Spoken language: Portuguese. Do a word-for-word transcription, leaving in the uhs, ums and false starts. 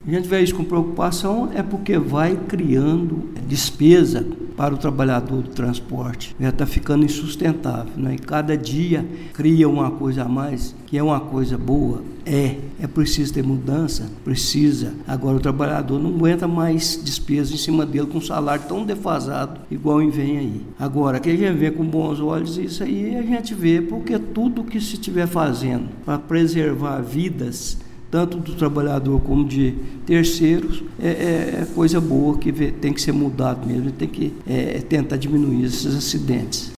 A gente vê isso com preocupação, é porque vai criando despesa para o trabalhador do transporte. Já está ficando insustentável, né? E cada dia cria uma coisa a mais, que é uma coisa boa. É, é preciso ter mudança, precisa. Agora o trabalhador não aguenta mais despesa em cima dele com um salário tão defasado, igual vem aí. Agora, que a gente vê com bons olhos, isso aí a gente vê porque tudo que se estiver fazendo para preservar vidas, tanto do trabalhador como de terceiros, é, é coisa boa que tem que ser mudado mesmo, tem que é, tentar diminuir esses acidentes.